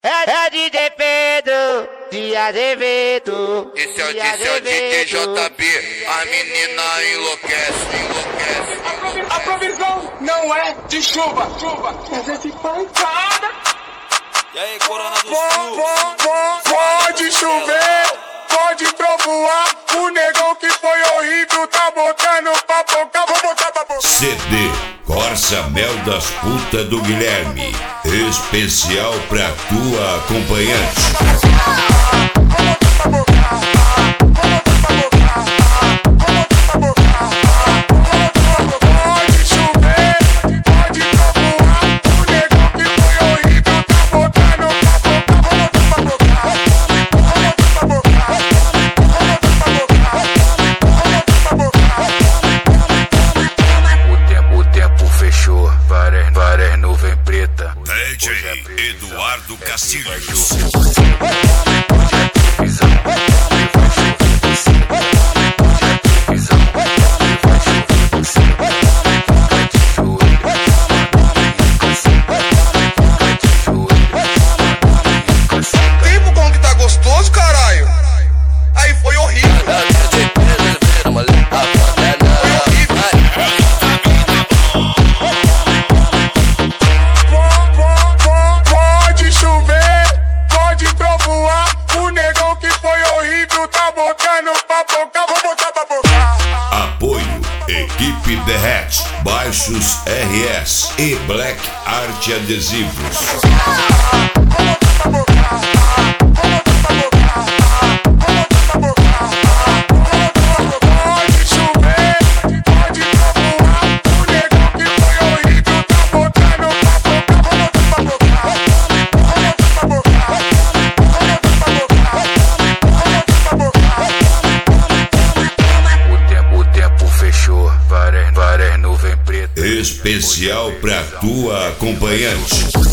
É DJ Pedro de Azevedo. Esse é o DJ JB, a menina enlouquece. A provisão não é de chuva, mas é de pancada. E aí, Corona do Sul? Pode chover, pode trovoar. O negão que foi horrível tá botando pra boca, vou botar pra boca. CD Corsa Mel das Putas do Guilherme, especial pra tua acompanhante. Várias nuvem preta. DJ Eduardo Castilhos. Tempo como que tá gostoso, caralho. Aí foi horrível. Pode chover, pode trovoar. O negão que foi horrível tá botando pra boca, vou botar pra boca. Apoio Equipe Derrete, Baixos RS e Black Art Adesivos. Várias nuvem preta. Especial pra tua acompanhante.